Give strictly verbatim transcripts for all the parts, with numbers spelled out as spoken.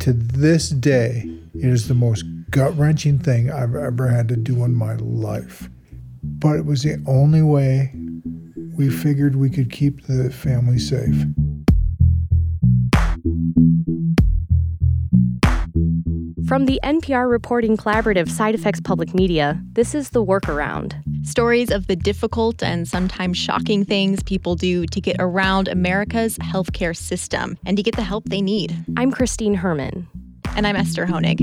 to this day, it is the most gut-wrenching thing I've ever had to do in my life. But it was the only way we figured we could keep the family safe. From the N P R reporting collaborative Side Effects Public Media, this is The Workaround. Stories of the difficult and sometimes shocking things people do to get around America's healthcare system and to get the help they need. I'm Christine Herman. And I'm Esther Honig.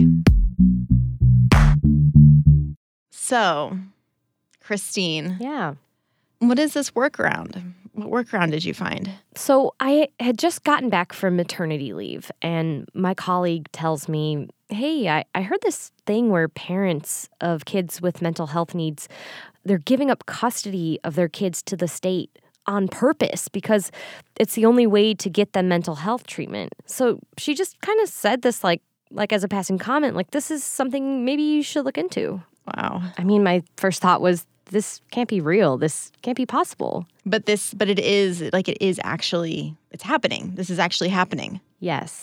So, Christine. Yeah. What is this workaround? What workaround did you find? So I had just gotten back from maternity leave, and my colleague tells me, hey, I, I heard this thing where parents of kids with mental health needs, they're giving up custody of their kids to the state on purpose because it's the only way to get them mental health treatment. So she just kind of said this like, like as a passing comment, like, this is something maybe you should look into. Wow. I mean, my first thought was, this can't be real. This can't be possible. But this, but it is, like, it is actually, it's happening. This is actually happening. Yes.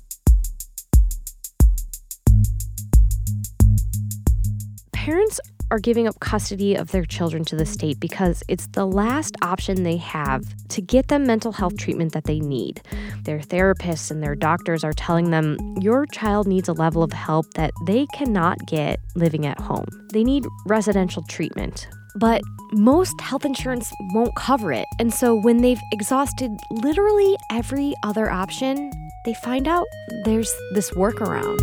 Parents are giving up custody of their children to the state because it's the last option they have to get them mental health treatment that they need. Their therapists and their doctors are telling them, your child needs a level of help that they cannot get living at home. They need residential treatment. But most health insurance won't cover it. And so when they've exhausted literally every other option, they find out there's this workaround.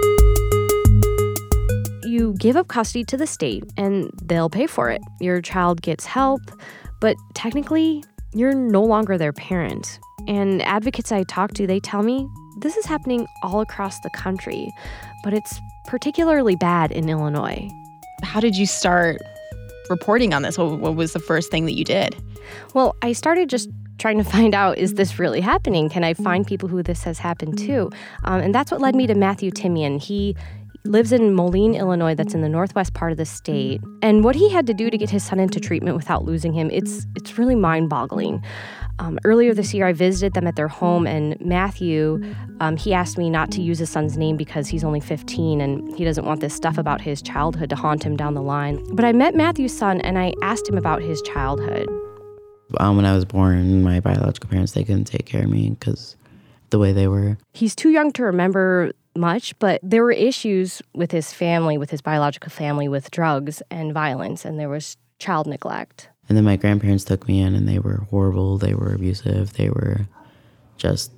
You give up custody to the state and they'll pay for it. Your child gets help, but technically, you're no longer their parent. And advocates I talk to, they tell me this is happening all across the country, but it's particularly bad in Illinois. How did you start reporting on this? What, what was the first thing that you did? Well, I started just trying to find out, is this really happening? Can I find people who this has happened to? Um, and that's what led me to Matthew Timian. He lives in Moline, Illinois, that's in the northwest part of the state. And what he had to do to get his son into treatment without losing him, it's it's really mind-boggling. Um, earlier this year, I visited them at their home, and Matthew, um, he asked me not to use his son's name because he's only fifteen, and he doesn't want this stuff about his childhood to haunt him down the line. But I met Matthew's son, and I asked him about his childhood. Um, when I was born, my biological parents, they couldn't take care of me because the way they were. He's too young to remember much, but there were issues with his family, with his biological family, with drugs and violence, and there was child neglect. And then my grandparents took me in, and they were horrible. They were abusive. They were just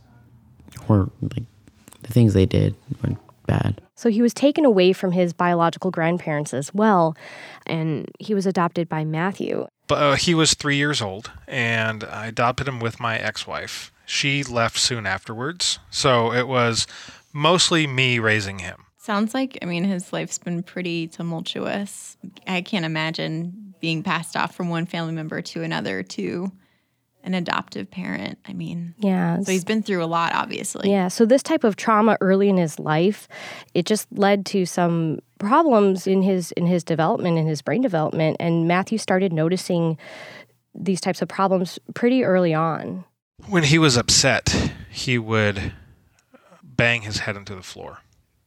hor- like the things they did were bad. So he was taken away from his biological grandparents as well, and he was adopted by Matthew. But uh, he was three years old, and I adopted him with my ex-wife. She left soon afterwards, so it was mostly me raising him. Sounds like, I mean, his life's been pretty tumultuous. I can't imagine being passed off from one family member to another to an adoptive parent. I mean, yeah. So he's been through a lot, obviously. Yeah, so this type of trauma early in his life, it just led to some problems in his in his development, in his brain development, and Matthew started noticing these types of problems pretty early on. When he was upset, he would bang his head into the floor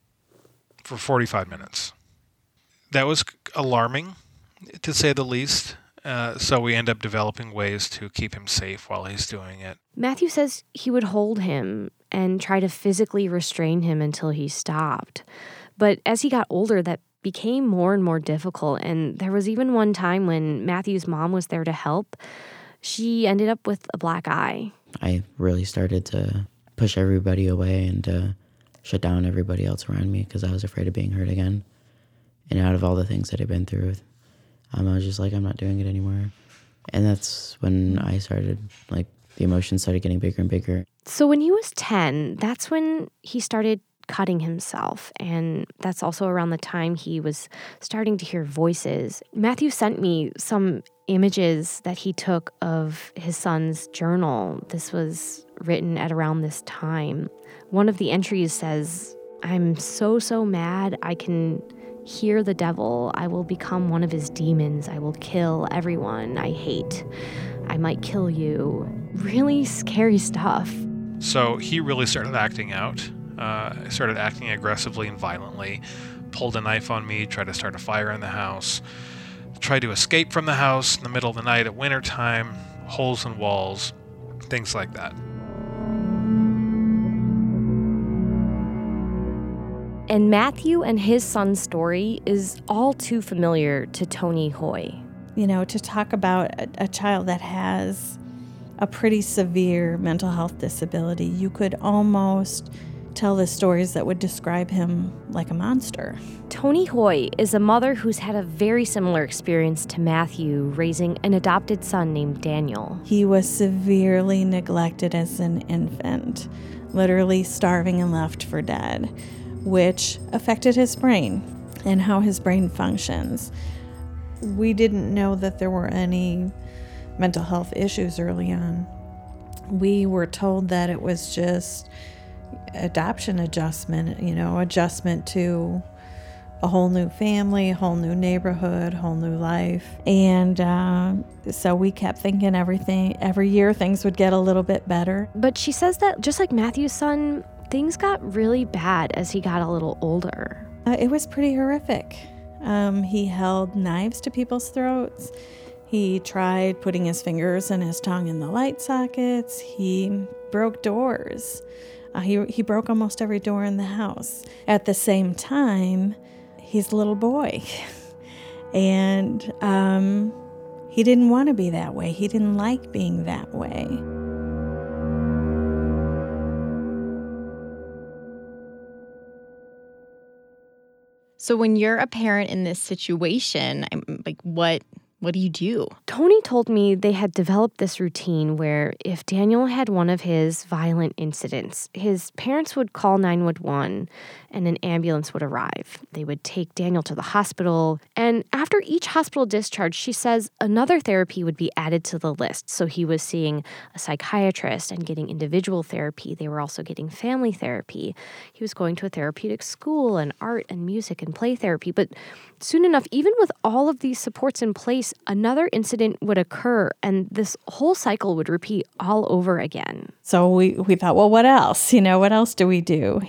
for forty-five minutes. That was alarming, to say the least. Uh, so we end up developing ways to keep him safe while he's doing it. Matthew says he would hold him and try to physically restrain him until he stopped. But as he got older, that became more and more difficult. And there was even one time when Matthew's mom was there to help. She ended up with a black eye. I really started to push everybody away and to shut down everybody else around me because I was afraid of being hurt again. And out of all the things that I've been through, um, I was just like, I'm not doing it anymore. And that's when I started, like, the emotions started getting bigger and bigger. So when he was ten, that's when he started cutting himself. And that's also around the time he was starting to hear voices. Matthew sent me some images that he took of his son's journal. This was written at around this time. One of the entries says, I'm so, so mad I can hear the devil. I will become one of his demons. I will kill everyone I hate. I might kill you. Really scary stuff. So he really started acting out. uh, started acting aggressively and violently, pulled a knife on me, tried to start a fire in the house, tried to escape from the house in the middle of the night at wintertime, holes in walls, things like that. And Matthew and his son's story is all too familiar to Tony Hoy. You know, to talk about a, a child that has a pretty severe mental health disability, you could almost tell the stories that would describe him like a monster. Tony Hoy is a mother who's had a very similar experience to Matthew raising an adopted son named Daniel. He was severely neglected as an infant, literally starving and left for dead, which affected his brain and how his brain functions. We didn't know that there were any mental health issues early on. We were told that it was just adoption adjustment, you know, adjustment to a whole new family, a whole new neighborhood, whole new life. And uh, so we kept thinking everything, every year things would get a little bit better. But she says that just like Matthew's son, things got really bad as he got a little older. Uh, it was pretty horrific. Um, he held knives to people's throats. He tried putting his fingers and his tongue in the light sockets. He broke doors. Uh, he, he broke almost every door in the house. At the same time, he's a little boy. and um, he didn't want to be that way. He didn't like being that way. So when you're a parent in this situation, I'm like, what what do you do? Tony told me they had developed this routine where if Daniel had one of his violent incidents, his parents would call nine one one and an ambulance would arrive. They would take Daniel to the hospital. And after each hospital discharge, she says another therapy would be added to the list. So he was seeing a psychiatrist and getting individual therapy. They were also getting family therapy. He was going to a therapeutic school and art and music and play therapy. But soon enough, even with all of these supports in place, another incident would occur and this whole cycle would repeat all over again. So we, we thought, well, what else? You know, what else do we do?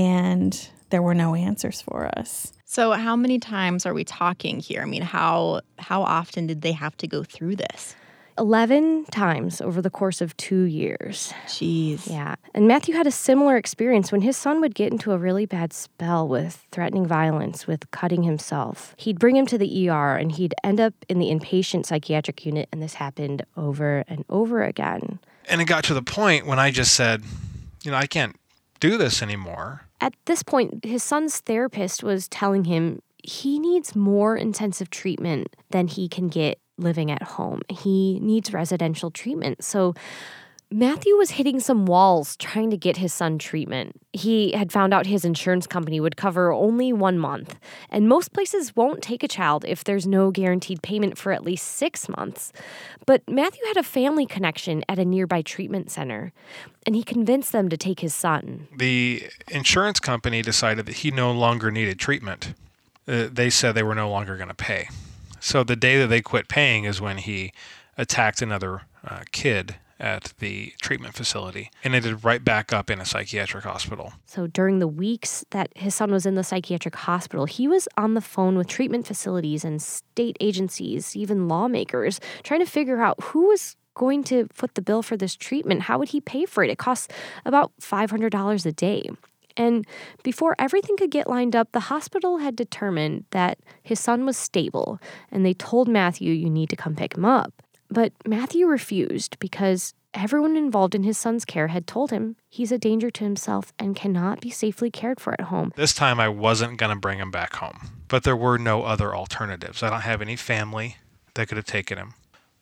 And there were no answers for us. So how many times are we talking here? I mean, how how often did they have to go through this? eleven times over the course of two years. Jeez. Yeah. And Matthew had a similar experience when his son would get into a really bad spell with threatening violence, with cutting himself. He'd bring him to the E R and he'd end up in the inpatient psychiatric unit, and this happened over and over again. And it got to the point when I just said, you know, I can't do this anymore. At this point, his son's therapist was telling him he needs more intensive treatment than he can get living at home. He needs residential treatment. So Matthew was hitting some walls trying to get his son treatment. He had found out his insurance company would cover only one month, and most places won't take a child if there's no guaranteed payment for at least six months. But Matthew had a family connection at a nearby treatment center, and he convinced them to take his son. The insurance company decided that he no longer needed treatment. Uh, they said they were no longer going to pay. So the day that they quit paying is when he attacked another uh, kid at the treatment facility and ended right back up in a psychiatric hospital. So during the weeks that his son was in the psychiatric hospital, he was on the phone with treatment facilities and state agencies, even lawmakers, trying to figure out who was going to foot the bill for this treatment. How would he pay for it? It costs about five hundred dollars a day. And before everything could get lined up, the hospital had determined that his son was stable, and they told Matthew, you need to come pick him up. But Matthew refused because everyone involved in his son's care had told him he's a danger to himself and cannot be safely cared for at home. This time I wasn't going to bring him back home, but there were no other alternatives. I don't have any family that could have taken him.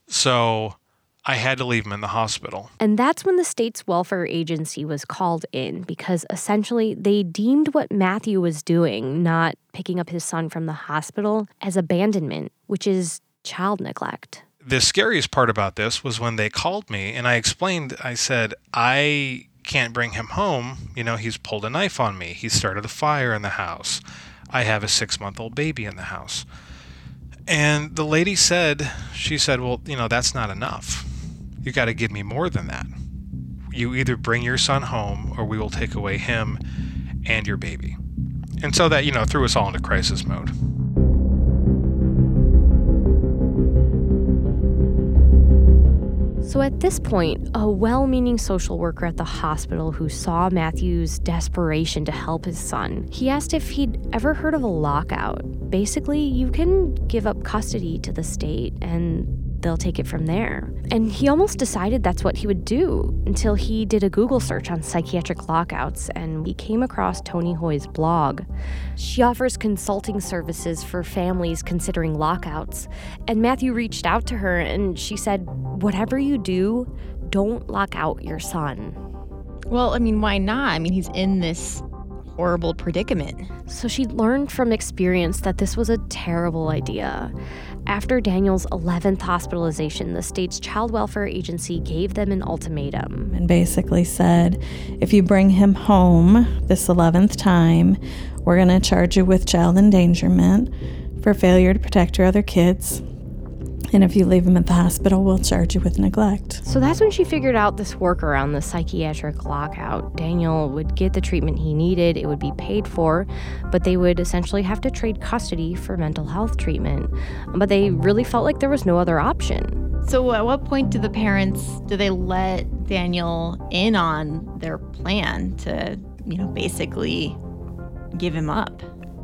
So I had to leave him in the hospital. And that's when the state's welfare agency was called in because essentially they deemed what Matthew was doing, not picking up his son from the hospital, as abandonment, which is child neglect. The scariest part about this was when they called me and I explained, I said, I can't bring him home. You know, he's pulled a knife on me. He started a fire in the house. I have a six-month-old baby in the house. And the lady said, she said, well, you know, that's not enough. You got to give me more than that. You either bring your son home or we will take away him and your baby. And so that, you know, threw us all into crisis mode. So at this point, a well-meaning social worker at the hospital who saw Matthew's desperation to help his son, he asked if he'd ever heard of a lockout. Basically, you can give up custody to the state and they'll take it from there. And he almost decided that's what he would do until he did a Google search on psychiatric lockouts and he came across Toni Hoy's blog. She offers consulting services for families considering lockouts. And Matthew reached out to her and she said, whatever you do, don't lock out your son. Well, I mean, why not? I mean, he's in this horrible predicament. So she learned from experience that this was a terrible idea. After Daniel's eleventh hospitalization, the state's child welfare agency gave them an ultimatum. And basically said, if you bring him home this eleventh time, we're going to charge you with child endangerment for failure to protect your other kids. And if you leave him at the hospital, we'll charge you with neglect. So that's when she figured out this workaround, the psychiatric lockout. Daniel would get the treatment he needed, it would be paid for, but they would essentially have to trade custody for mental health treatment. But they really felt like there was no other option. So at what point do the parents, do they let Daniel in on their plan to, you know, basically give him up?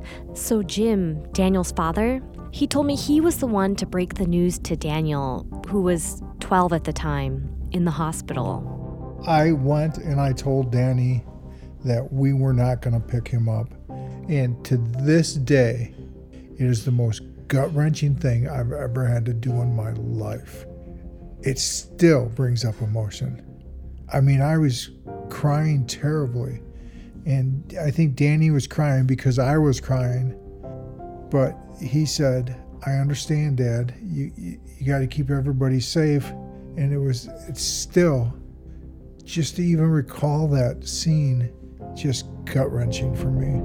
So Jim, Daniel's father, he told me he was the one to break the news to Daniel, who was twelve at the time, in the hospital. I went and I told Danny that we were not going to pick him up. And to this day, it is the most gut-wrenching thing I've ever had to do in my life. It still brings up emotion. I mean, I was crying terribly. And I think Danny was crying because I was crying. But he said, I understand, Dad. You you, you got to keep everybody safe. And it was, it's still, just to even recall that scene, just gut-wrenching for me.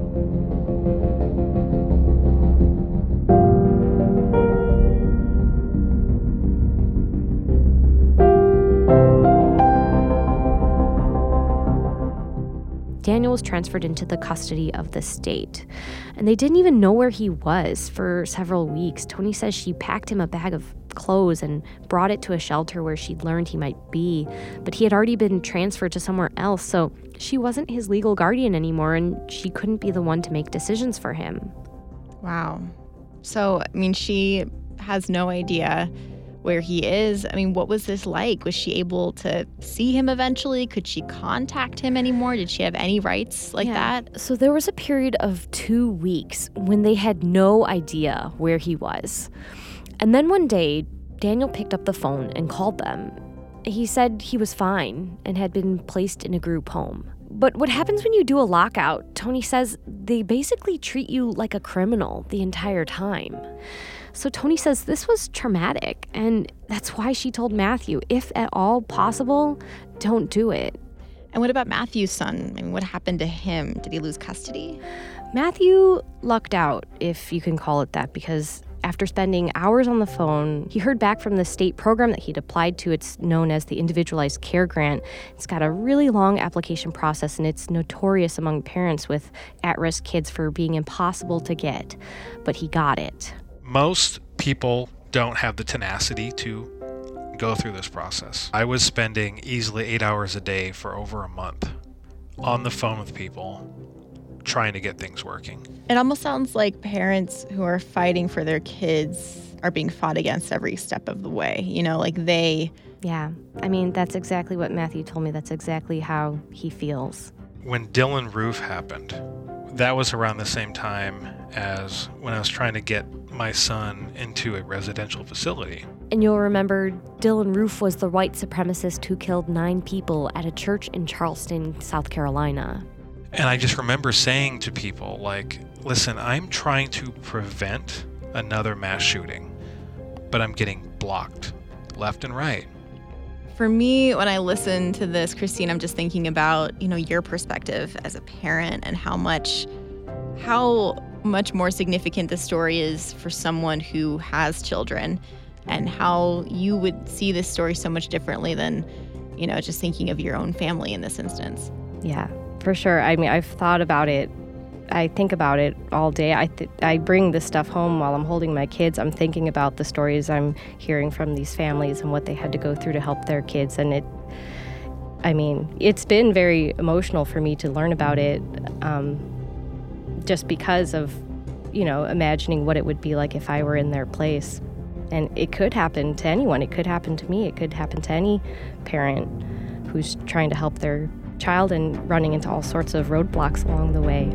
Daniel was transferred into the custody of the state, and they didn't even know where he was for several weeks. Toni says she packed him a bag of clothes and brought it to a shelter where she'd learned he might be, but he had already been transferred to somewhere else, so she wasn't his legal guardian anymore, and she couldn't be the one to make decisions for him. Wow. So, I mean, she has no idea where he is. I mean, what was this like? Was she able to see him eventually? Could she contact him anymore? Did she have any rights like Yeah. that? So there was a period of two weeks when they had no idea where he was. And then one day, Daniel picked up the phone and called them. He said he was fine and had been placed in a group home. But what happens when you do a lockout, Toni says they basically treat you like a criminal the entire time. So Toni says this was traumatic, and that's why she told Matthew, if at all possible, don't do it. And what about Matthew's son? I mean, what happened to him? Did he lose custody? Matthew lucked out, if you can call it that, because after spending hours on the phone, he heard back from the state program that he'd applied to. It's known as the Individualized Care Grant. It's got a really long application process, and it's notorious among parents with at-risk kids for being impossible to get. But he got it. Most people don't have the tenacity to go through this process. I was spending easily eight hours a day for over a month on the phone with people trying to get things working. It almost sounds like parents who are fighting for their kids are being fought against every step of the way. You know, like they... Yeah, I mean, that's exactly what Matthew told me. That's exactly how he feels. When Dylan Roof happened, that was around the same time as when I was trying to get my son into a residential facility. And you'll remember Dylan Roof was the white supremacist who killed nine people at a church in Charleston, South Carolina. And I just remember saying to people, like, listen, I'm trying to prevent another mass shooting, but I'm getting blocked left and right. For me, when I listen to this, Christine, I'm just thinking about, you know, your perspective as a parent and how much, how much more significant the story is for someone who has children, and how you would see this story so much differently than, you know, just thinking of your own family in this instance. Yeah, For sure. I mean, I've thought about it. I think about it all day. I th- I bring this stuff home while I'm holding my kids. I'm thinking about the stories I'm hearing from these families and what they had to go through to help their kids. And it, I mean, it's been very emotional for me to learn about it, um, just because of, you know, imagining what it would be like if I were in their place. And it could happen to anyone. It could happen to me. It could happen to any parent who's trying to help their child and running into all sorts of roadblocks along the way.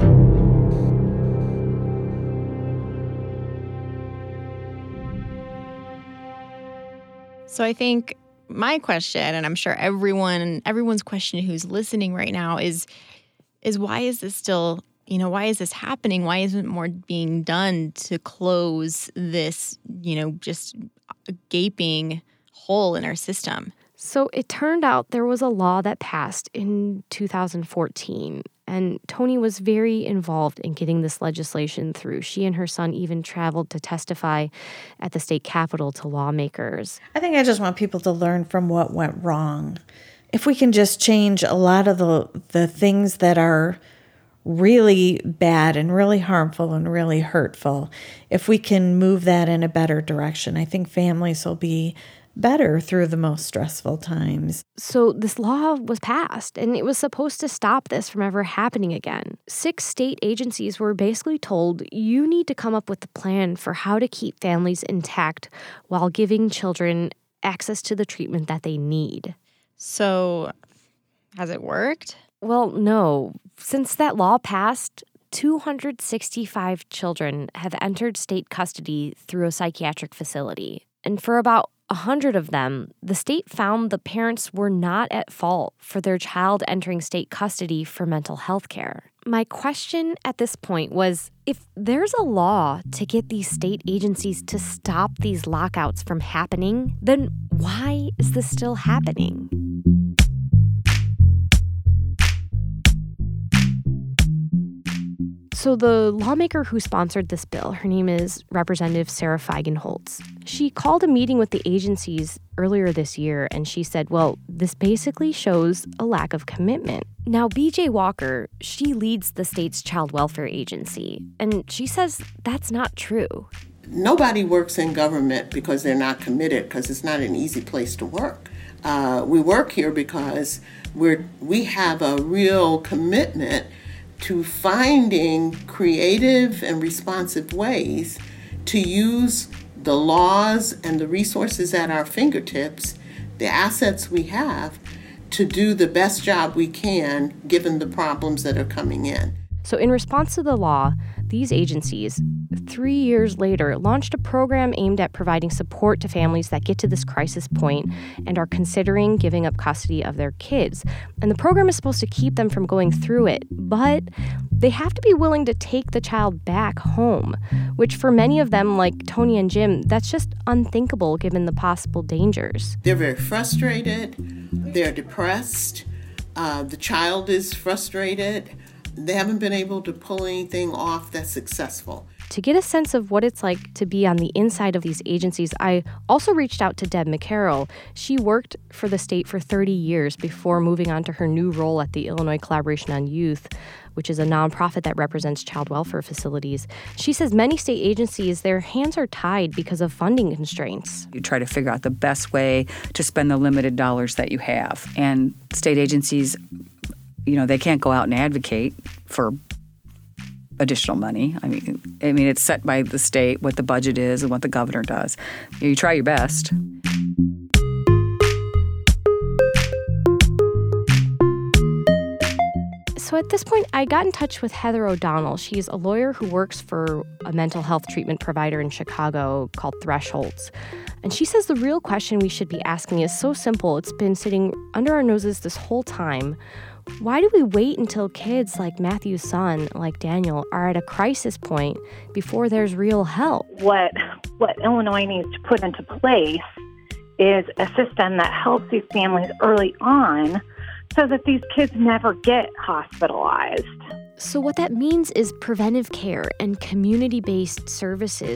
So I think my question, and I'm sure everyone, everyone's question who's listening right now is, is why is this still, you know, why is this happening? Why isn't more being done to close this, you know, just gaping hole in our system? So it turned out there was a law that passed in two thousand fourteen, and Toni was very involved in getting this legislation through. She and her son even traveled to testify at the state capitol to lawmakers. I think I just want people to learn from what went wrong. If we can just change a lot of the the things that are really bad and really harmful and really hurtful, if we can move that in a better direction, I think families will be better through the most stressful times. So this law was passed, and it was supposed to stop this from ever happening again. Six state agencies were basically told, you need to come up with a plan for how to keep families intact while giving children access to the treatment that they need. So has it worked? Well, no. Since that law passed, two hundred sixty-five children have entered state custody through a psychiatric facility. And for about one hundred of them, the state found the parents were not at fault for their child entering state custody for mental health care. My question at this point was, if there's a law to get these state agencies to stop these lockouts from happening, then why is this still happening? So the lawmaker who sponsored this bill, her name is Representative Sarah Feigenholtz. She called a meeting with the agencies earlier this year, and she said, well, this basically shows a lack of commitment. Now, B J Walker, she leads the state's child welfare agency, and she says that's not true. Nobody works in government because they're not committed, because it's not an easy place to work. Uh, we work here because we're we have a real commitment to finding creative and responsive ways to use the laws and the resources at our fingertips, the assets we have, to do the best job we can given the problems that are coming in. So in response to the law, these agencies, three years later, launched a program aimed at providing support to families that get to this crisis point and are considering giving up custody of their kids. And the program is supposed to keep them from going through it, but they have to be willing to take the child back home, which for many of them, like Toni and Jim, that's just unthinkable given the possible dangers. They're very frustrated. They're depressed. Uh, the child is frustrated. They haven't been able to pull anything off that's successful. To get a sense of what it's like to be on the inside of these agencies, I also reached out to Deb McCarroll. She worked for the state for thirty years before moving on to her new role at the Illinois Collaboration on Youth, which is a nonprofit that represents child welfare facilities. She says many state agencies, their hands are tied because of funding constraints. You try to figure out the best way to spend the limited dollars that you have. And state agencies, you know, they can't go out and advocate for additional money. I mean, I mean, it's set by the state what the budget is and what the governor does. You, you try your best. So at this point, I got in touch with Heather O'Donnell. She's a lawyer who works for a mental health treatment provider in Chicago called Thresholds. And she says the real question we should be asking is so simple. It's been sitting under our noses this whole time. Why do we wait until kids like Matthew's son, like Daniel, are at a crisis point before there's real help? What what Illinois needs to put into place is a system that helps these families early on so that these kids never get hospitalized. So what that means is preventive care and community-based services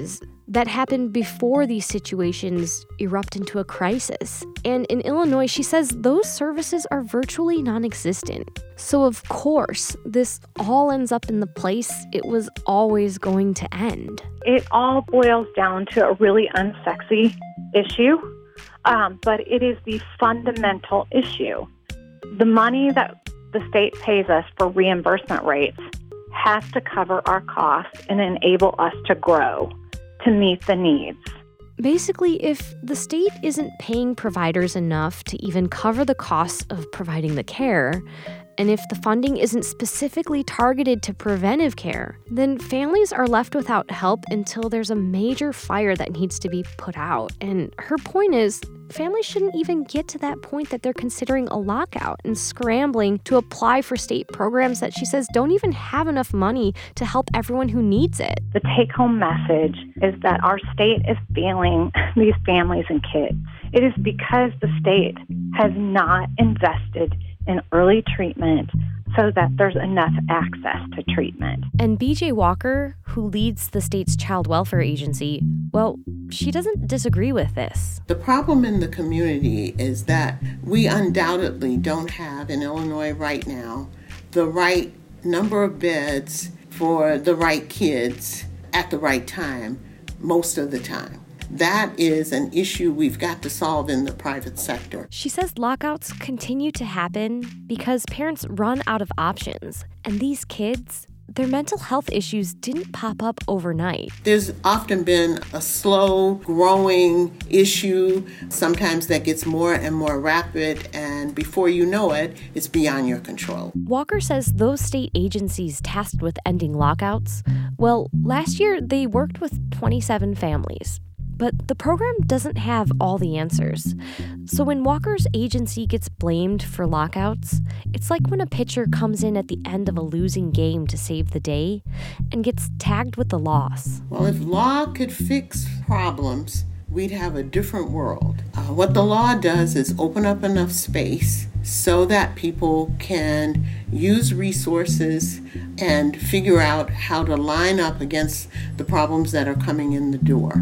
that happen before these situations erupt into a crisis. And in Illinois, she says those services are virtually non-existent. So of course, this all ends up in the place it was always going to end. It all boils down to a really unsexy issue, um, but it is the fundamental issue. The money that the state pays us for reimbursement rates has to cover our costs and enable us to grow, to meet the needs. Basically, if the state isn't paying providers enough to even cover the costs of providing the care, and if the funding isn't specifically targeted to preventive care, then families are left without help until there's a major fire that needs to be put out. And her point is, families shouldn't even get to that point that they're considering a lockout and scrambling to apply for state programs that she says don't even have enough money to help everyone who needs it. The take-home message is that our state is failing these families and kids. It is because the state has not invested in early treatment so that there's enough access to treatment. And B J Walker, who leads the state's child welfare agency, well, she doesn't disagree with this. The problem in the community is that we undoubtedly don't have in Illinois right now the right number of beds for the right kids at the right time most of the time. That is an issue we've got to solve in the private sector. She says lockouts continue to happen because parents run out of options. And these kids, their mental health issues didn't pop up overnight. There's often been a slow growing issue, sometimes that gets more and more rapid, and before you know it, it's beyond your control. Walker says those state agencies tasked with ending lockouts, well, last year they worked with twenty-seven families. But the program doesn't have all the answers. So when Walker's agency gets blamed for lockouts, it's like when a pitcher comes in at the end of a losing game to save the day and gets tagged with the loss. Well, if law could fix problems, we'd have a different world. Uh, what the law does is open up enough space so that people can use resources and figure out how to line up against the problems that are coming in the door.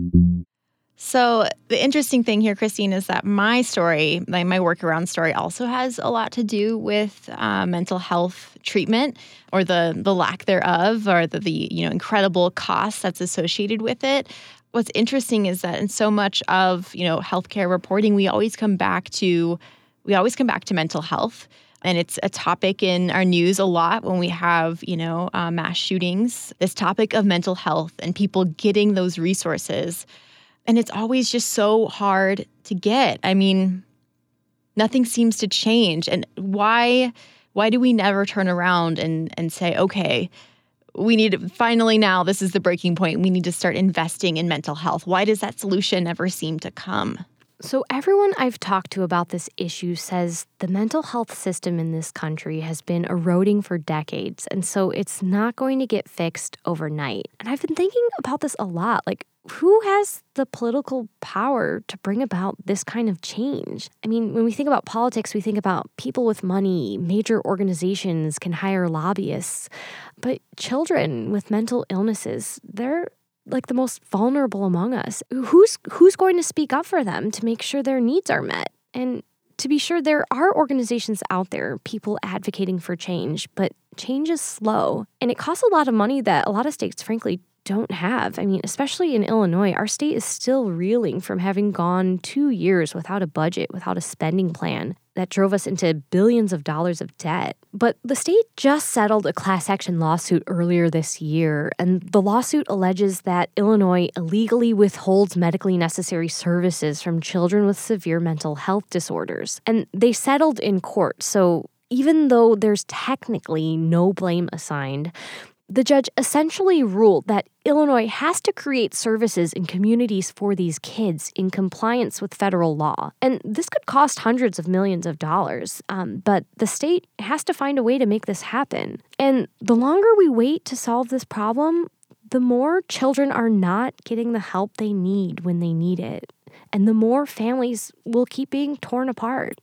So the interesting thing here, Christine, is that my story, like my workaround story, also has a lot to do with uh, mental health treatment, or the the lack thereof, or the, the you know incredible cost that's associated with it. What's interesting is that in so much of you know healthcare reporting, we always come back to we always come back to mental health. And it's a topic in our news a lot when we have, you know, uh, mass shootings, this topic of mental health and people getting those resources. And it's always just so hard to get. I mean, nothing seems to change. And why why do we never turn around and, and say, okay, we need to, finally now, this is the breaking point. We need to start investing in mental health. Why does that solution never seem to come? So everyone I've talked to about this issue says the mental health system in this country has been eroding for decades, and so it's not going to get fixed overnight. And I've been thinking about this a lot. Like, who has the political power to bring about this kind of change? I mean, when we think about politics, we think about people with money, major organizations can hire lobbyists, but children with mental illnesses, they're like the most vulnerable among us. Who's who's going to speak up for them to make sure their needs are met? And to be sure, there are organizations out there, people advocating for change, but change is slow. And it costs a lot of money that a lot of states, frankly, don't have. I mean, especially in Illinois, our state is still reeling from having gone two years without a budget, without a spending plan that drove us into billions of dollars of debt. But the state just settled a class action lawsuit earlier this year, and the lawsuit alleges that Illinois illegally withholds medically necessary services from children with severe mental health disorders. And they settled in court, so even though there's technically no blame assigned, the judge essentially ruled that Illinois has to create services in communities for these kids in compliance with federal law. And this could cost hundreds of millions of dollars, um, but the state has to find a way to make this happen. And the longer we wait to solve this problem, the more children are not getting the help they need when they need it. And the more families will keep being torn apart.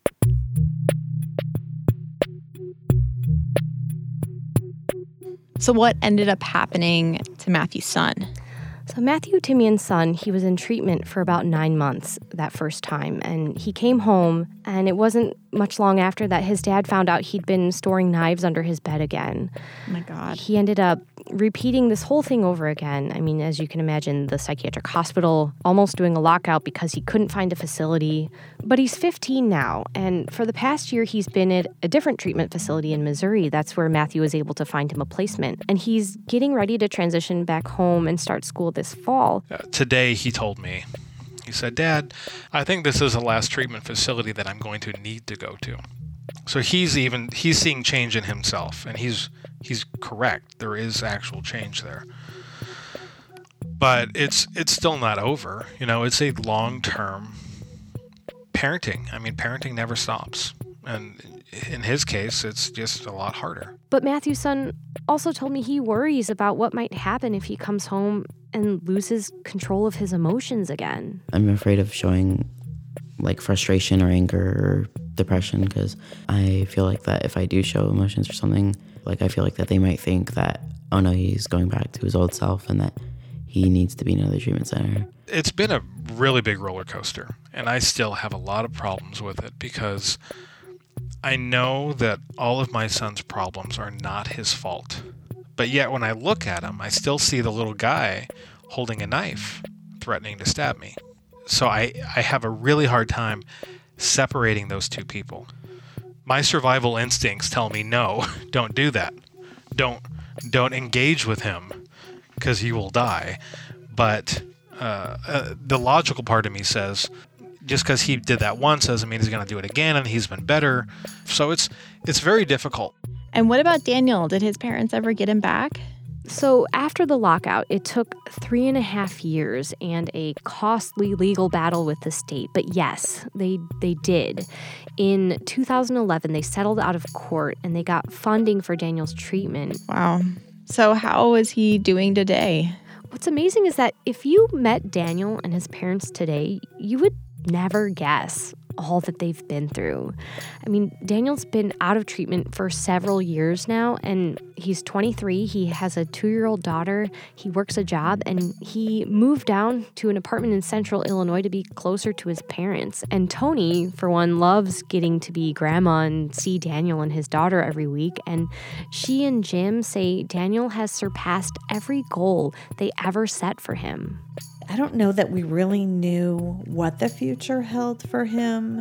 So what ended up happening to Matthew's son? So Matthew Timian's son, he was in treatment for about nine months that first time, and he came home, and it wasn't much long after that his dad found out he'd been storing knives under his bed again. Oh my God. He ended up repeating this whole thing over again. I mean, as you can imagine, the psychiatric hospital almost doing a lockout because he couldn't find a facility. But he's fifteen now, and for the past year, he's been at a different treatment facility in Missouri. That's where Matthew was able to find him a placement. And he's getting ready to transition back home and start school this fall. Uh, today, he told me, he said, "Dad, I think this is the last treatment facility that I'm going to need to go to." So he's even, he's seeing change in himself, and he's he's correct. There is actual change there. But it's it's still not over. You know, it's a long-term parenting. I mean, parenting never stops. And in his case, it's just a lot harder. But Matthew's son also told me he worries about what might happen if he comes home and loses control of his emotions again. I'm afraid of showing like frustration or anger or depression because I feel like that if I do show emotions or something, like I feel like that they might think that, oh no, he's going back to his old self and that he needs to be in another treatment center. It's been a really big roller coaster, and I still have a lot of problems with it because I know that all of my son's problems are not his fault. But yet when I look at him, I still see the little guy holding a knife, threatening to stab me. So I, I have a really hard time separating those two people. My survival instincts tell me, no, don't do that. Don't don't engage with him because he will die. But uh, uh, the logical part of me says, just because he did that once doesn't mean he's going to do it again, and he's been better. So it's it's very difficult. And what about Daniel? Did his parents ever get him back? So after the lockout, it took three and a half years and a costly legal battle with the state. But yes, they they did. In two thousand eleven, they settled out of court and they got funding for Daniel's treatment. Wow. So how is he doing today? What's amazing is that if you met Daniel and his parents today, you would never guess all that they've been through. I mean, Daniel's been out of treatment for several years now, and he's twenty-three. He has a two-year-old daughter. He works a job, and he moved down to an apartment in central Illinois to be closer to his parents. And Tony, for one, loves getting to be grandma and see Daniel and his daughter every week. And she and Jim say Daniel has surpassed every goal they ever set for him. I don't know that we really knew what the future held for him.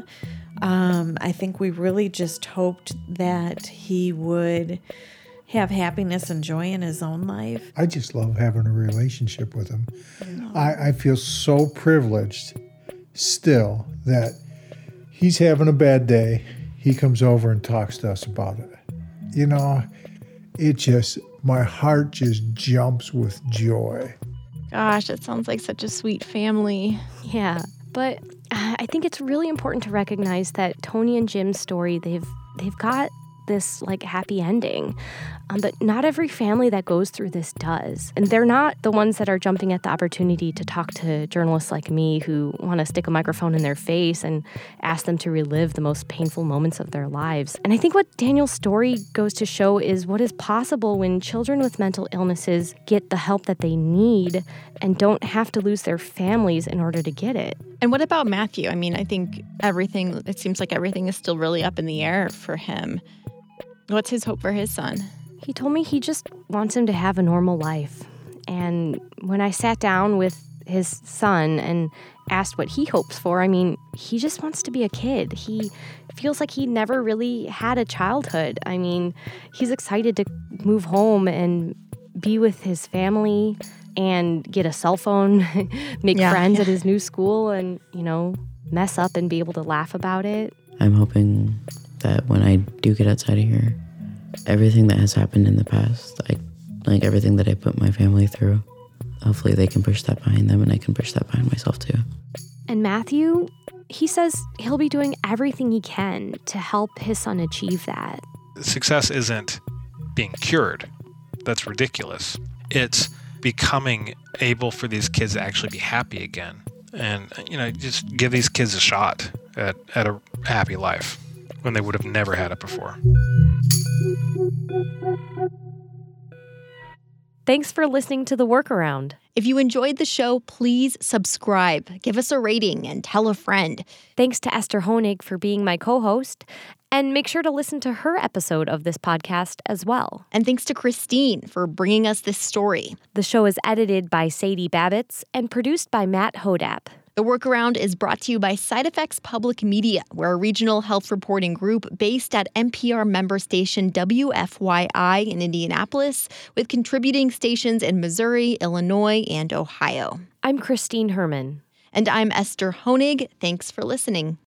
Um, I think we really just hoped that he would have happiness and joy in his own life. I just love having a relationship with him. I, I feel so privileged still that he's having a bad day. He comes over and talks to us about it. You know, it just, my heart just jumps with joy. Gosh, it sounds like such a sweet family. Yeah, but uh, I think it's really important to recognize that Tony and Jim's story, they've they've got this like happy ending. Um, but not every family that goes through this does. And they're not the ones that are jumping at the opportunity to talk to journalists like me who want to stick a microphone in their face and ask them to relive the most painful moments of their lives. And I think what Daniel's story goes to show is what is possible when children with mental illnesses get the help that they need and don't have to lose their families in order to get it. And what about Matthew? I mean, I think everything, it seems like everything is still really up in the air for him. What's his hope for his son? He told me he just wants him to have a normal life. And when I sat down with his son and asked what he hopes for, I mean, he just wants to be a kid. He feels like he never really had a childhood. I mean, he's excited to move home and be with his family and get a cell phone, make yeah, friends yeah. at his new school and, you know, mess up and be able to laugh about it. I'm hoping that when I do get outside of here, everything that has happened in the past, like, like everything that I put my family through, hopefully they can push that behind them and I can push that behind myself too. And Matthew, he says he'll be doing everything he can to help his son achieve that. Success isn't being cured. That's ridiculous. It's becoming able for these kids to actually be happy again. And, you know, just give these kids a shot at, at a happy life when they would have never had it before. Thanks for listening to The Workaround. If you enjoyed the show, please subscribe, give us a rating, and tell a friend. Thanks to Esther Honig for being my co-host. And make sure to listen to her episode of this podcast as well. And thanks to Christine for bringing us this story. The show is edited by Sadie Babbitts and produced by Matt Hodap. The Workaround is brought to you by Side Effects Public Media. We're a regional health reporting group based at N P R member station W F Y I in Indianapolis, with contributing stations in Missouri, Illinois, and Ohio. I'm Christine Herman. And I'm Esther Honig. Thanks for listening.